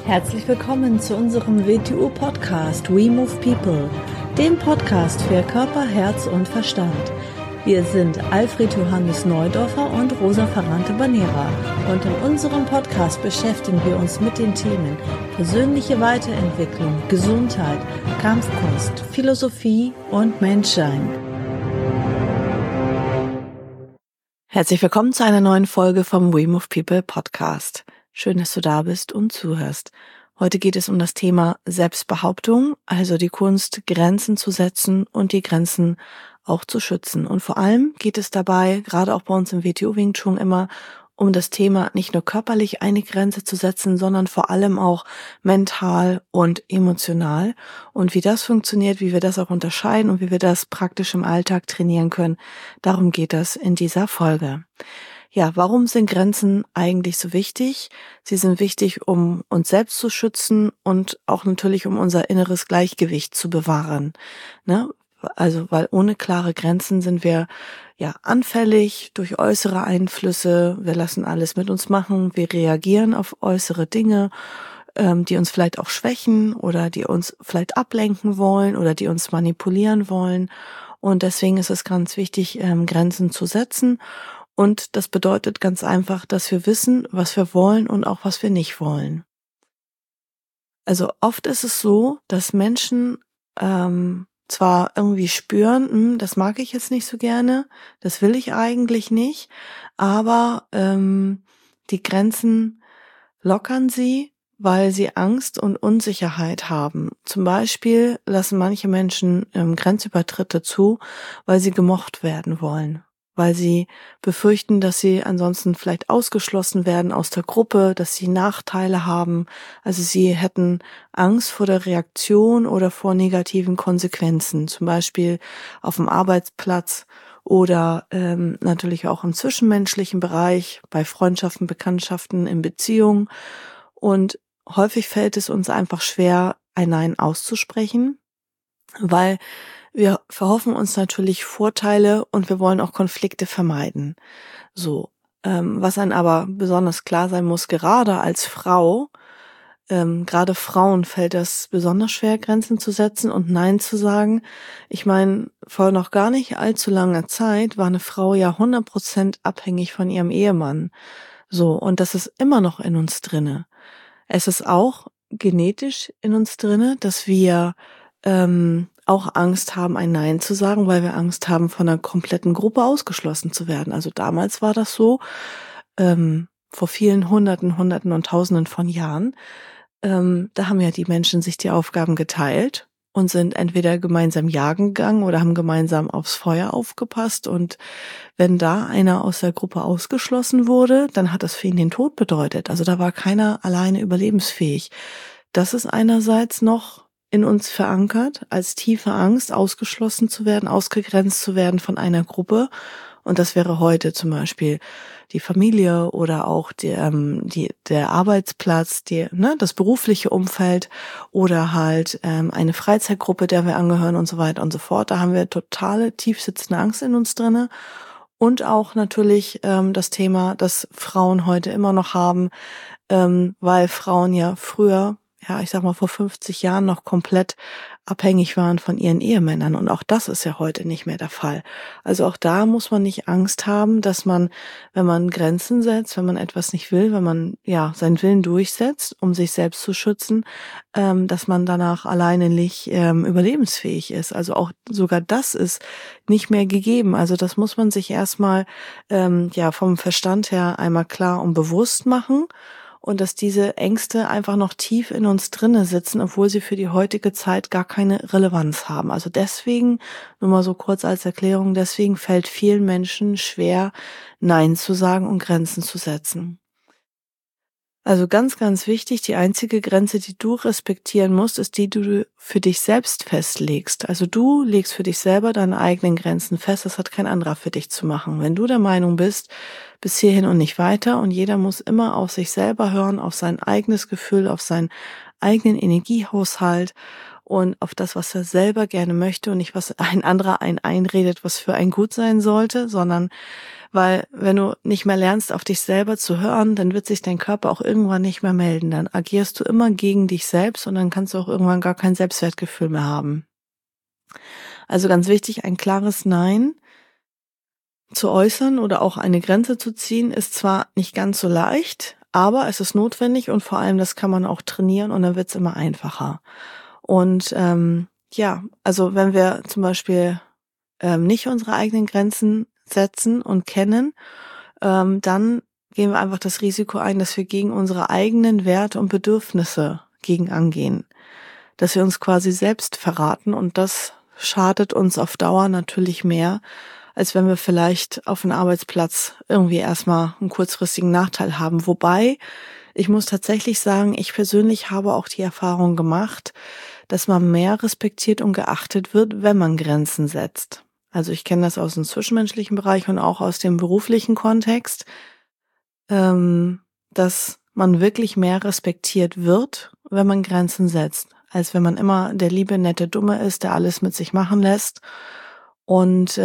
Herzlich willkommen zu unserem WTU-Podcast We Move People, dem Podcast für Körper, Herz und Verstand. Wir sind Alfred Johannes Neudorfer und Rosa Ferrante-Banera und in unserem Podcast beschäftigen wir uns mit den Themen persönliche Weiterentwicklung, Gesundheit, Kampfkunst, Philosophie und Menschsein. Herzlich willkommen zu einer neuen Folge vom We Move People Podcast. Schön, dass du da bist und zuhörst. Heute geht es um das Thema Selbstbehauptung, also die Kunst, Grenzen zu setzen und die Grenzen auch zu schützen. Und vor allem geht es dabei, gerade auch bei uns im WTO Wing Chun, immer um das Thema, nicht nur körperlich eine Grenze zu setzen, sondern vor allem auch mental und emotional. Und wie das funktioniert, wie wir das auch unterscheiden und wie wir das praktisch im Alltag trainieren können, darum geht es in dieser Folge. Ja, warum sind Grenzen eigentlich so wichtig? Sie sind wichtig, um uns selbst zu schützen und auch natürlich, um unser inneres Gleichgewicht zu bewahren. Ne? Also, weil ohne klare Grenzen sind wir ja anfällig durch äußere Einflüsse. Wir lassen alles mit uns machen. Wir reagieren auf äußere Dinge, die uns vielleicht auch schwächen oder die uns vielleicht ablenken wollen oder die uns manipulieren wollen. Und deswegen ist es ganz wichtig, Grenzen zu setzen. Und das bedeutet ganz einfach, dass wir wissen, was wir wollen und auch was wir nicht wollen. Also oft ist es so, dass Menschen zwar irgendwie spüren, das mag ich jetzt nicht so gerne, das will ich eigentlich nicht, aber die Grenzen lockern sie, weil sie Angst und Unsicherheit haben. Zum Beispiel lassen manche Menschen Grenzübertritte zu, weil sie gemocht werden wollen. Weil sie befürchten, dass sie ansonsten vielleicht ausgeschlossen werden aus der Gruppe, dass sie Nachteile haben. Also sie hätten Angst vor der Reaktion oder vor negativen Konsequenzen, zum Beispiel auf dem Arbeitsplatz oder natürlich auch im zwischenmenschlichen Bereich, bei Freundschaften, Bekanntschaften, in Beziehungen. Und häufig fällt es uns einfach schwer, ein Nein auszusprechen, weil wir verhoffen uns natürlich Vorteile und wir wollen auch Konflikte vermeiden. So, was einem aber besonders klar sein muss, gerade als Frau, gerade Frauen fällt das besonders schwer, Grenzen zu setzen und Nein zu sagen. Ich meine, vor noch gar nicht allzu langer Zeit war eine Frau ja 100% abhängig von ihrem Ehemann. So, und das ist immer noch in uns drinne. Es ist auch genetisch in uns drinne, dass wir auch Angst haben, ein Nein zu sagen, weil wir Angst haben, von einer kompletten Gruppe ausgeschlossen zu werden. Also damals war das so, vor vielen Hunderten und Tausenden von Jahren. Da haben ja die Menschen sich die Aufgaben geteilt und sind entweder gemeinsam jagen gegangen oder haben gemeinsam aufs Feuer aufgepasst. Und wenn da einer aus der Gruppe ausgeschlossen wurde, dann hat das für ihn den Tod bedeutet. Also da war keiner alleine überlebensfähig. Das ist einerseits noch in uns verankert, als tiefe Angst, ausgeschlossen zu werden, ausgegrenzt zu werden von einer Gruppe. Und das wäre heute zum Beispiel die Familie oder auch der Arbeitsplatz, das berufliche Umfeld oder halt eine Freizeitgruppe, der wir angehören und so weiter und so fort. Da haben wir totale tiefsitzende Angst in uns drinne. Und auch natürlich das Thema, das Frauen heute immer noch haben, weil Frauen ja früher, ich sag mal vor 50 Jahren noch komplett abhängig waren von ihren Ehemännern. Und auch das ist ja heute nicht mehr der Fall. Also auch da muss man nicht Angst haben, dass man, wenn man Grenzen setzt, wenn man etwas nicht will, wenn man seinen Willen durchsetzt, um sich selbst zu schützen, dass man danach alleine nicht überlebensfähig ist. Also auch sogar das ist nicht mehr gegeben. Also das muss man sich erstmal vom Verstand her einmal klar und bewusst machen. Und dass diese Ängste einfach noch tief in uns drinne sitzen, obwohl sie für die heutige Zeit gar keine Relevanz haben. Also deswegen, nur mal so kurz als Erklärung, deswegen fällt vielen Menschen schwer, Nein zu sagen und Grenzen zu setzen. Also ganz, ganz wichtig, die einzige Grenze, die du respektieren musst, ist die, die du für dich selbst festlegst. Also du legst für dich selber deine eigenen Grenzen fest, das hat kein anderer für dich zu machen. Wenn du der Meinung bist, bis hierhin und nicht weiter und jeder muss immer auf sich selber hören, auf sein eigenes Gefühl, auf seinen eigenen Energiehaushalt und auf das, was er selber gerne möchte und nicht, was ein anderer einen einredet, was für einen gut sein sollte, sondern weil wenn du nicht mehr lernst, auf dich selber zu hören, dann wird sich dein Körper auch irgendwann nicht mehr melden. Dann agierst du immer gegen dich selbst und dann kannst du auch irgendwann gar kein Selbstwertgefühl mehr haben. Also ganz wichtig, ein klares Nein zu äußern oder auch eine Grenze zu ziehen, ist zwar nicht ganz so leicht, aber es ist notwendig und vor allem das kann man auch trainieren und dann wird es immer einfacher. Und also wenn wir zum Beispiel nicht unsere eigenen Grenzen setzen und kennen, dann gehen wir einfach das Risiko ein, dass wir gegen unsere eigenen Werte und Bedürfnisse gegen angehen. Dass wir uns quasi selbst verraten und das schadet uns auf Dauer natürlich mehr, als wenn wir vielleicht auf einem Arbeitsplatz irgendwie erstmal einen kurzfristigen Nachteil haben. Wobei, ich muss tatsächlich sagen, ich persönlich habe auch die Erfahrung gemacht, dass man mehr respektiert und geachtet wird, wenn man Grenzen setzt. Also ich kenne das aus dem zwischenmenschlichen Bereich und auch aus dem beruflichen Kontext, dass man wirklich mehr respektiert wird, wenn man Grenzen setzt, als wenn man immer der liebe, nette Dumme ist, der alles mit sich machen lässt. Und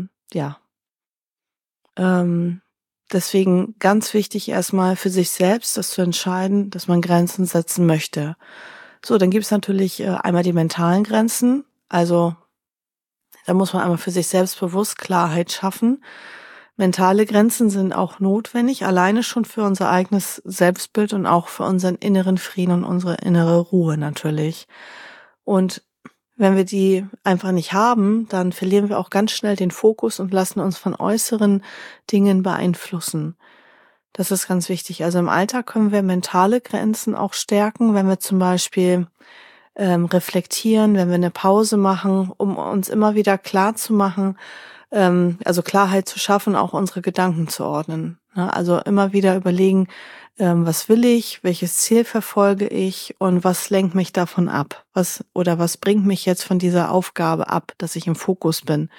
deswegen ganz wichtig erstmal für sich selbst, das zu entscheiden, dass man Grenzen setzen möchte. So, dann gibt's natürlich einmal die mentalen Grenzen. Also da muss man einmal für sich selbstbewusst Klarheit schaffen. Mentale Grenzen sind auch notwendig, alleine schon für unser eigenes Selbstbild und auch für unseren inneren Frieden und unsere innere Ruhe natürlich. Und wenn wir die einfach nicht haben, dann verlieren wir auch ganz schnell den Fokus und lassen uns von äußeren Dingen beeinflussen. Das ist ganz wichtig. Also im Alltag können wir mentale Grenzen auch stärken, wenn wir zum Beispiel reflektieren, wenn wir eine Pause machen, um uns immer wieder klar zu machen, also Klarheit zu schaffen, auch unsere Gedanken zu ordnen. Ne? Also immer wieder überlegen, was will ich, welches Ziel verfolge ich und was lenkt mich davon ab? Was bringt mich jetzt von dieser Aufgabe ab, dass ich im Fokus bin?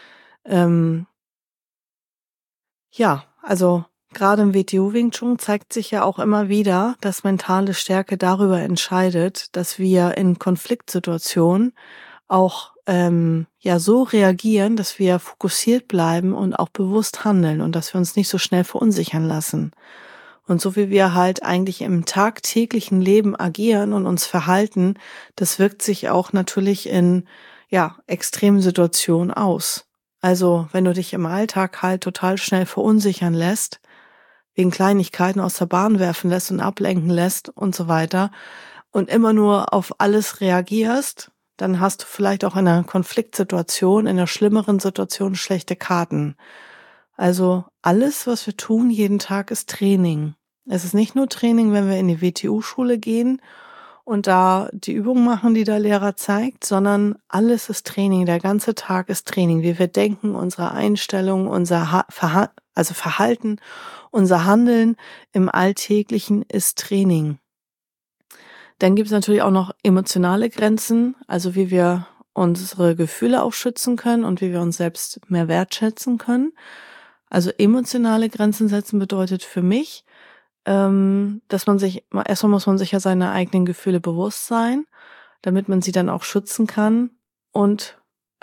Also gerade im WTO Wing Chun zeigt sich ja auch immer wieder, dass mentale Stärke darüber entscheidet, dass wir in Konfliktsituationen auch so reagieren, dass wir fokussiert bleiben und auch bewusst handeln und dass wir uns nicht so schnell verunsichern lassen. Und so wie wir halt eigentlich im tagtäglichen Leben agieren und uns verhalten, das wirkt sich auch natürlich in extremen Situationen aus. Also wenn du dich im Alltag halt total schnell verunsichern lässt, wegen Kleinigkeiten aus der Bahn werfen lässt und ablenken lässt und so weiter und immer nur auf alles reagierst, dann hast du vielleicht auch in einer Konfliktsituation, in einer schlimmeren Situation schlechte Karten. Also alles, was wir tun jeden Tag, ist Training. Es ist nicht nur Training, wenn wir in die WTU-Schule gehen und da die Übungen machen, die der Lehrer zeigt, sondern alles ist Training. Der ganze Tag ist Training. Wie wir denken, unsere Einstellung, unser Verhalten, unser Handeln im Alltäglichen ist Training. Dann gibt es natürlich auch noch emotionale Grenzen, also wie wir unsere Gefühle auch schützen können und wie wir uns selbst mehr wertschätzen können. Also emotionale Grenzen setzen bedeutet für mich, dass erstmal muss man sich ja seine eigenen Gefühle bewusst sein, damit man sie dann auch schützen kann. Und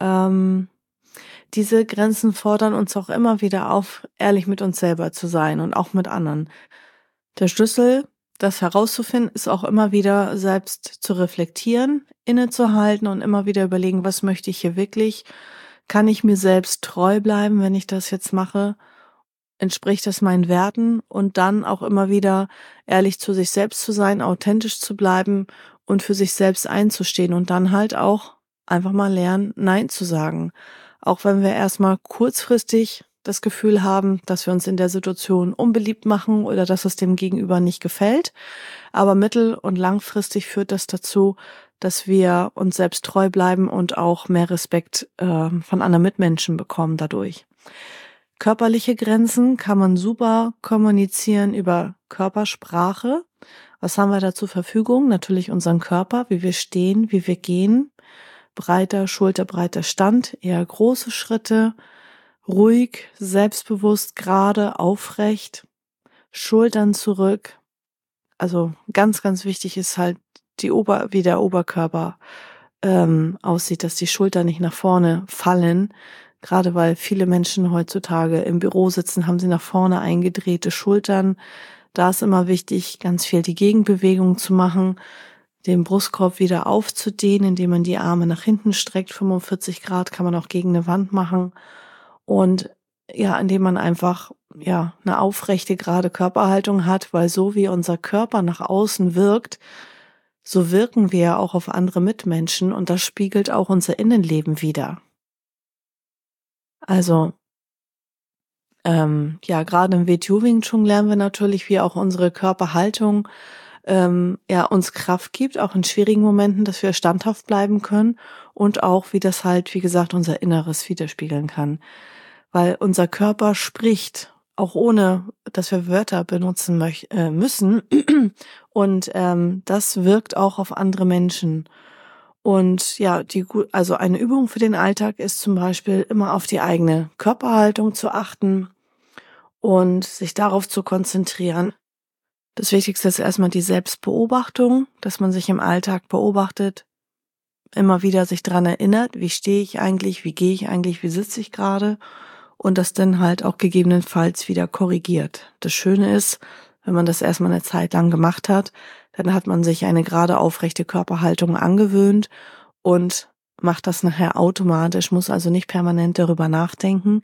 diese Grenzen fordern uns auch immer wieder auf, ehrlich mit uns selber zu sein und auch mit anderen. Der Schlüssel, das herauszufinden, ist auch immer wieder selbst zu reflektieren, innezuhalten und immer wieder überlegen, was möchte ich hier wirklich? Kann ich mir selbst treu bleiben, wenn ich das jetzt mache? Entspricht das meinen Werten? Und dann auch immer wieder ehrlich zu sich selbst zu sein, authentisch zu bleiben und für sich selbst einzustehen und dann halt auch einfach mal lernen, Nein zu sagen. Auch wenn wir erstmal kurzfristig das Gefühl haben, dass wir uns in der Situation unbeliebt machen oder dass es dem Gegenüber nicht gefällt. Aber mittel- und langfristig führt das dazu, dass wir uns selbst treu bleiben und auch mehr Respekt von anderen Mitmenschen bekommen dadurch. Körperliche Grenzen kann man super kommunizieren über Körpersprache. Was haben wir da zur Verfügung? Natürlich unseren Körper, wie wir stehen, wie wir gehen. Breiter, schulterbreiter Stand, eher große Schritte, ruhig, selbstbewusst, gerade, aufrecht, Schultern zurück. Also ganz, ganz wichtig ist halt wie der Oberkörper aussieht, dass die Schultern nicht nach vorne fallen. Gerade weil viele Menschen heutzutage im Büro sitzen, haben sie nach vorne eingedrehte Schultern. Da ist immer wichtig, ganz viel die Gegenbewegung zu machen, den Brustkorb wieder aufzudehnen, indem man die Arme nach hinten streckt. 45 Grad kann man auch gegen eine Wand machen. Und ja, indem man einfach eine aufrechte, gerade Körperhaltung hat, weil so wie unser Körper nach außen wirkt, so wirken wir ja auch auf andere Mitmenschen und das spiegelt auch unser Innenleben wider. Also gerade im WTO Wing Chun lernen wir natürlich, wie auch unsere Körperhaltung uns Kraft gibt, auch in schwierigen Momenten, dass wir standhaft bleiben können und auch, wie das halt, wie gesagt, unser Inneres widerspiegeln kann. Weil unser Körper spricht, auch ohne, dass wir Wörter benutzen müssen. Und das wirkt auch auf andere Menschen. Und ja, also eine Übung für den Alltag ist zum Beispiel immer auf die eigene Körperhaltung zu achten und sich darauf zu konzentrieren. Das Wichtigste ist erstmal die Selbstbeobachtung, dass man sich im Alltag beobachtet, immer wieder sich dran erinnert, wie stehe ich eigentlich, wie gehe ich eigentlich, wie sitze ich gerade und das dann halt auch gegebenenfalls wieder korrigiert. Das Schöne ist, wenn man das erstmal eine Zeit lang gemacht hat, dann hat man sich eine gerade aufrechte Körperhaltung angewöhnt und macht das nachher automatisch, muss also nicht permanent darüber nachdenken.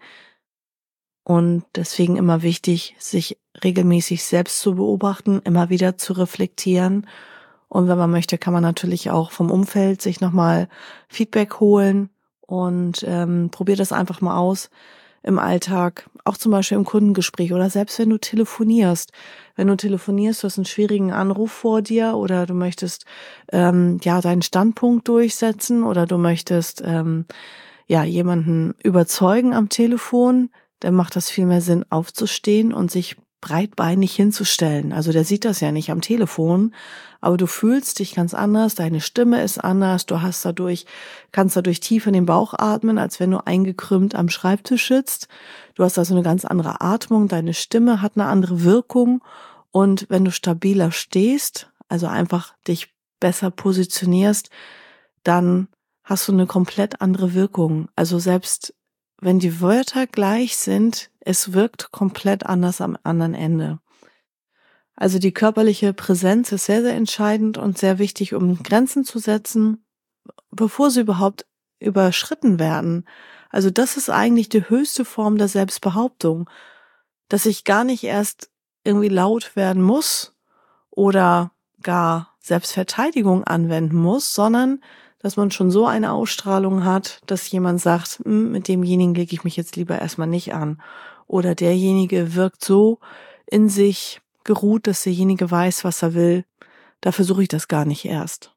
Und deswegen immer wichtig, sich regelmäßig selbst zu beobachten, immer wieder zu reflektieren. Und wenn man möchte, kann man natürlich auch vom Umfeld sich nochmal Feedback holen und probier das einfach mal aus im Alltag, auch zum Beispiel im Kundengespräch oder selbst wenn du telefonierst. Wenn du telefonierst, du hast einen schwierigen Anruf vor dir oder du möchtest deinen Standpunkt durchsetzen oder du möchtest jemanden überzeugen am Telefon, dann macht das viel mehr Sinn, aufzustehen und sich breitbeinig hinzustellen. Also der sieht das ja nicht am Telefon, aber du fühlst dich ganz anders, deine Stimme ist anders, kannst dadurch tief in den Bauch atmen, als wenn du eingekrümmt am Schreibtisch sitzt. Du hast also eine ganz andere Atmung, deine Stimme hat eine andere Wirkung und wenn du stabiler stehst, also einfach dich besser positionierst, dann hast du eine komplett andere Wirkung. Also selbst wenn die Wörter gleich sind, es wirkt komplett anders am anderen Ende. Also die körperliche Präsenz ist sehr, sehr entscheidend und sehr wichtig, um Grenzen zu setzen, bevor sie überhaupt überschritten werden. Also das ist eigentlich die höchste Form der Selbstbehauptung, dass ich gar nicht erst irgendwie laut werden muss oder gar Selbstverteidigung anwenden muss, sondern dass man schon so eine Ausstrahlung hat, dass jemand sagt, mit demjenigen lege ich mich jetzt lieber erstmal nicht an. Oder derjenige wirkt so in sich geruht, dass derjenige weiß, was er will. Da versuche ich das gar nicht erst.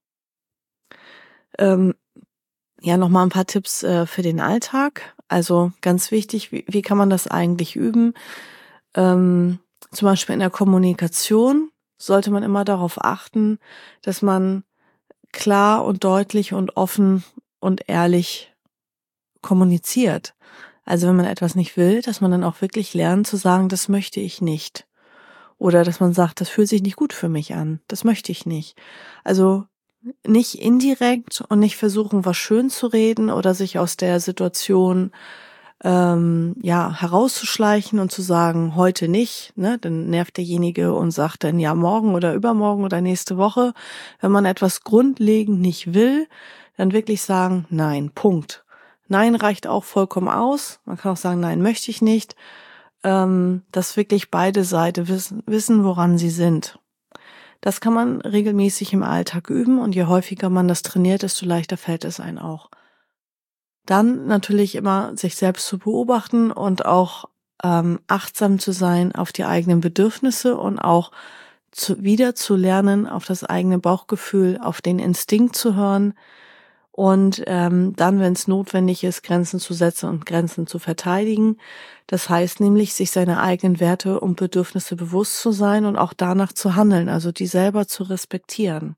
Nochmal ein paar Tipps für den Alltag. Also ganz wichtig, wie kann man das eigentlich üben? Zum Beispiel in der Kommunikation sollte man immer darauf achten, dass man klar und deutlich und offen und ehrlich kommuniziert. Also wenn man etwas nicht will, dass man dann auch wirklich lernt zu sagen, das möchte ich nicht. Oder dass man sagt, das fühlt sich nicht gut für mich an, das möchte ich nicht. Also nicht indirekt und nicht versuchen, was schön zu reden oder sich aus der Situation herauszuschleichen und zu sagen, heute nicht, ne, dann nervt derjenige und sagt dann ja morgen oder übermorgen oder nächste Woche. Wenn man etwas grundlegend nicht will, dann wirklich sagen, nein, Punkt. Nein reicht auch vollkommen aus. Man kann auch sagen, nein, möchte ich nicht. Dass wirklich beide Seiten wissen, woran sie sind. Das kann man regelmäßig im Alltag üben und je häufiger man das trainiert, desto leichter fällt es einem auch. Dann natürlich immer sich selbst zu beobachten und auch achtsam zu sein auf die eigenen Bedürfnisse und auch wieder zu lernen, auf das eigene Bauchgefühl, auf den Instinkt zu hören und dann, wenn es notwendig ist, Grenzen zu setzen und Grenzen zu verteidigen. Das heißt nämlich, sich seine eigenen Werte und Bedürfnisse bewusst zu sein und auch danach zu handeln, also die selber zu respektieren.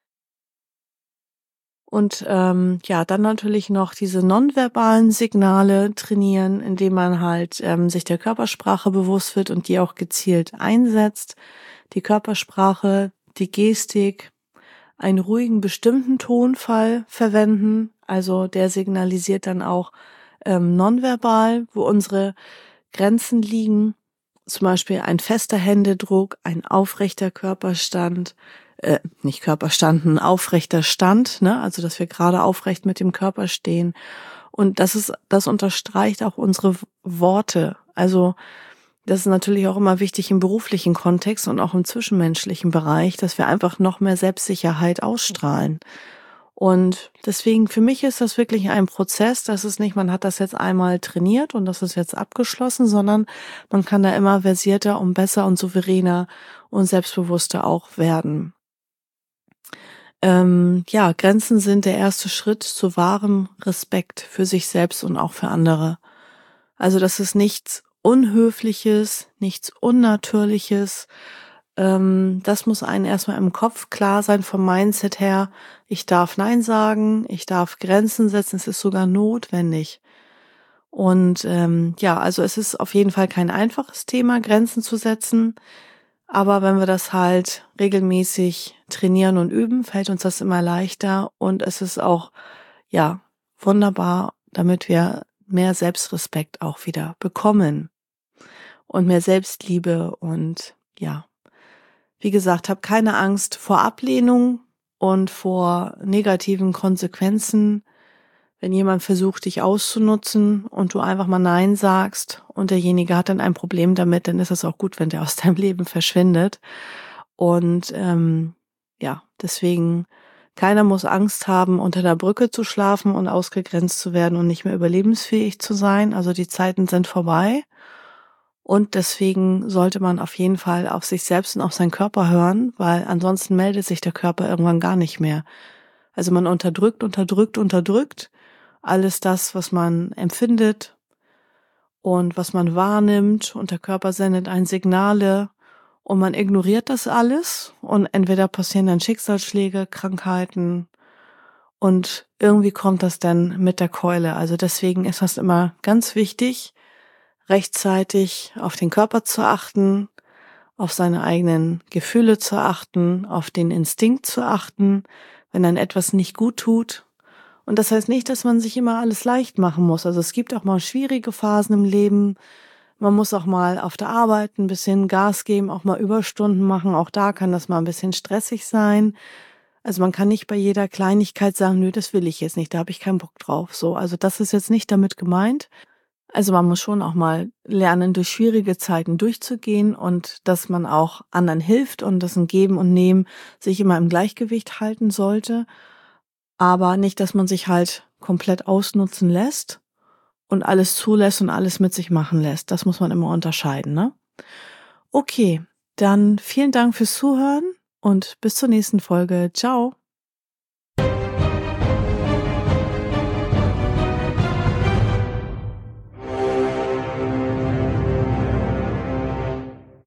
Und dann natürlich noch diese nonverbalen Signale trainieren, indem man halt sich der Körpersprache bewusst wird und die auch gezielt einsetzt. Die Körpersprache, die Gestik, einen ruhigen, bestimmten Tonfall verwenden. Also der signalisiert dann auch nonverbal, wo unsere Grenzen liegen. Zum Beispiel ein fester Händedruck, ein aufrechter Körperstand, nicht Körperstand, ein aufrechter Stand, ne? Also dass wir gerade aufrecht mit dem Körper stehen. Und das unterstreicht auch unsere Worte. Also das ist natürlich auch immer wichtig im beruflichen Kontext und auch im zwischenmenschlichen Bereich, dass wir einfach noch mehr Selbstsicherheit ausstrahlen. Und deswegen, für mich ist das wirklich ein Prozess. Das ist nicht, man hat das jetzt einmal trainiert und das ist jetzt abgeschlossen, sondern man kann da immer versierter und besser und souveräner und selbstbewusster auch werden. Grenzen sind der erste Schritt zu wahrem Respekt für sich selbst und auch für andere. Also das ist nichts Unhöfliches, nichts Unnatürliches. Das muss einem erstmal im Kopf klar sein vom Mindset her. Ich darf Nein sagen, ich darf Grenzen setzen, es ist sogar notwendig. Und also es ist auf jeden Fall kein einfaches Thema, Grenzen zu setzen. Aber wenn wir das halt regelmäßig trainieren und üben, fällt uns das immer leichter. Und es ist auch, wunderbar, damit wir mehr Selbstrespekt auch wieder bekommen und mehr Selbstliebe und wie gesagt, hab keine Angst vor Ablehnung und vor negativen Konsequenzen, wenn jemand versucht, dich auszunutzen und du einfach mal Nein sagst und derjenige hat dann ein Problem damit, dann ist es auch gut, wenn der aus deinem Leben verschwindet. Und deswegen, keiner muss Angst haben, unter der Brücke zu schlafen und ausgegrenzt zu werden und nicht mehr überlebensfähig zu sein. Also die Zeiten sind vorbei. Und deswegen sollte man auf jeden Fall auf sich selbst und auf seinen Körper hören, weil ansonsten meldet sich der Körper irgendwann gar nicht mehr. Also man unterdrückt alles das, was man empfindet und was man wahrnimmt, und der Körper sendet ein Signale und man ignoriert das alles und entweder passieren dann Schicksalsschläge, Krankheiten und irgendwie kommt das dann mit der Keule. Also deswegen ist das immer ganz wichtig, rechtzeitig auf den Körper zu achten, auf seine eigenen Gefühle zu achten, auf den Instinkt zu achten, wenn dann etwas nicht gut tut. Und das heißt nicht, dass man sich immer alles leicht machen muss. Also es gibt auch mal schwierige Phasen im Leben. Man muss auch mal auf der Arbeit ein bisschen Gas geben, auch mal Überstunden machen. Auch da kann das mal ein bisschen stressig sein. Also man kann nicht bei jeder Kleinigkeit sagen, nö, das will ich jetzt nicht, da habe ich keinen Bock drauf. So, also das ist jetzt nicht damit gemeint. Also man muss schon auch mal lernen, durch schwierige Zeiten durchzugehen und dass man auch anderen hilft und dass ein Geben und Nehmen sich immer im Gleichgewicht halten sollte. Aber nicht, dass man sich halt komplett ausnutzen lässt und alles zulässt und alles mit sich machen lässt. Das muss man immer unterscheiden, ne? Okay, dann vielen Dank fürs Zuhören und bis zur nächsten Folge. Ciao!